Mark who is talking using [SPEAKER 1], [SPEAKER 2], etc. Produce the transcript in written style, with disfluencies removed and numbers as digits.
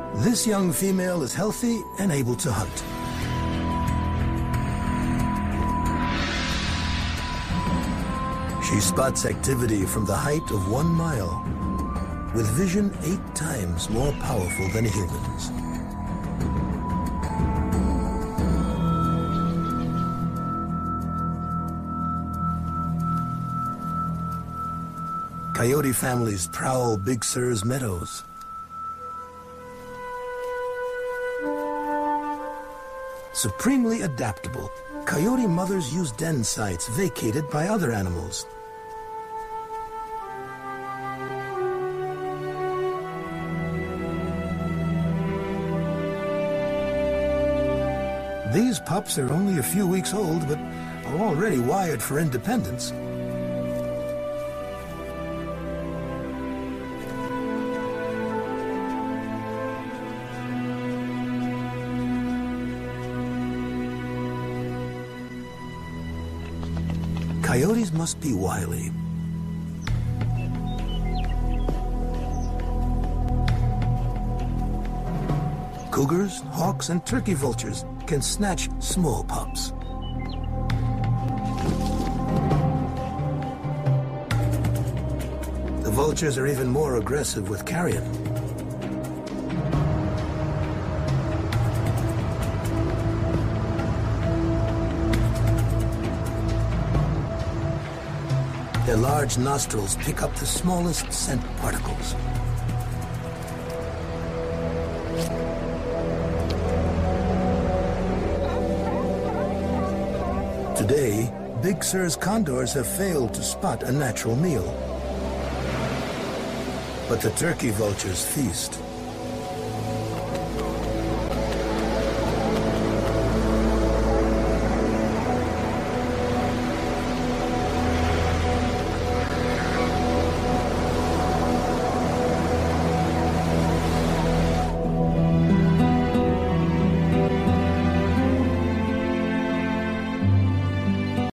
[SPEAKER 1] This young female is healthy and able to hunt. She spots activity from the height of 1 mile, with vision 8 times more powerful than humans. Coyote families prowl Big Sur's meadows. Supremely adaptable, coyote mothers use den sites vacated by other animals. These pups are only a few weeks old, but are already wired for independence. Coyotes must be wily. Cougars, hawks, and turkey vultures can snatch small pups. The vultures are even more aggressive with carrion. Their large nostrils pick up the smallest scent particles. Today, Big Sur's condors have failed to spot a natural meal. But the turkey vultures feast.